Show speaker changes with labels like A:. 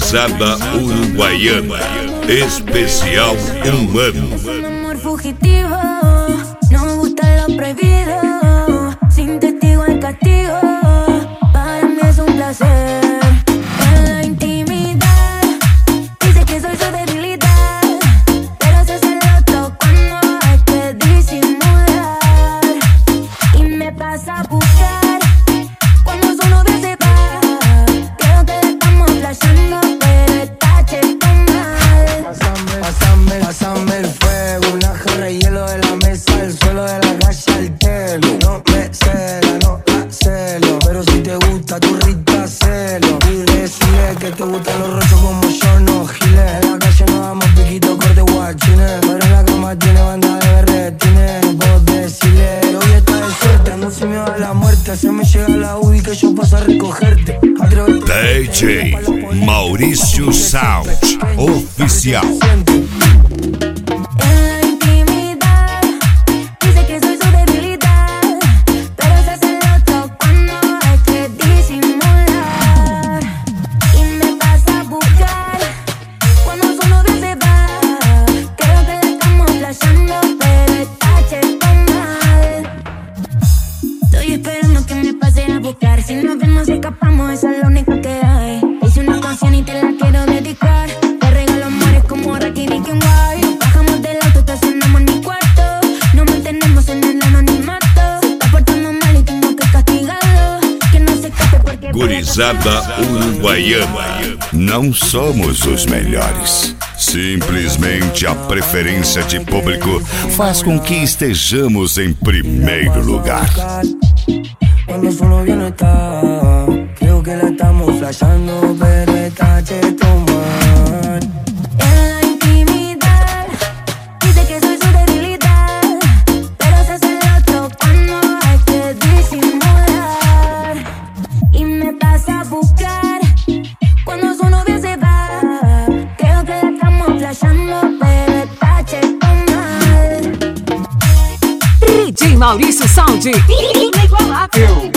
A: Gurizada uruguaiana, especial humano.
B: Un amor fugitivo, no me gusta lo prohibido. Sin testigo el castigo, para mí es un placer. En la intimidad, dice que soy su debilidad, pero se hace el otro cuando hay que disimular. Y me pasa a buscar cuando solo de se va. Creo que le estamos flasheando, pero está cheto mal.
C: Pásame el fuego, una jarra de hielo de la mesa, el suelo de la calle al telo. No me cela, no hacelo, pero si te gusta tu rita, hacelo. Y decide que te gustan los rochos como yo, no giles. En la calle nos damos piquito, corte guachines, pero en la cama tiene banda de berretines. Vos decirle, hoy está de suerte, ando sin miedo a la muerte. Se me llega la UBI que yo paso a recogerte.
A: DJ Maurício Sound Oficial.
B: Si nos vemos escapamos, esa es la única que hay. Hice una canción y te la quiero dedicar. Te regalo amores como Rocky y White. Nos bajamos del auto, estacionamos en mi cuarto. Nos mantenemos en el anonimato. Se está portando mal y tengo que castigarlo. Que no se escape porque...
A: Gurizada uruguaiana,
D: não somos os melhores. Simplesmente a preferência de público faz com que estejamos em primeiro lugar.
C: Cuando solo bien no está, creo que la estamos flashando, pero está cheto mal.
B: En la intimidad, dice que soy su debilidad, pero se hace el otro cuando hay que disimular. Y me pasa a buscar cuando su novia se va. Creo que la estamos flashando, pero está cheto mal.
E: DJ Maurício Sound inigualável.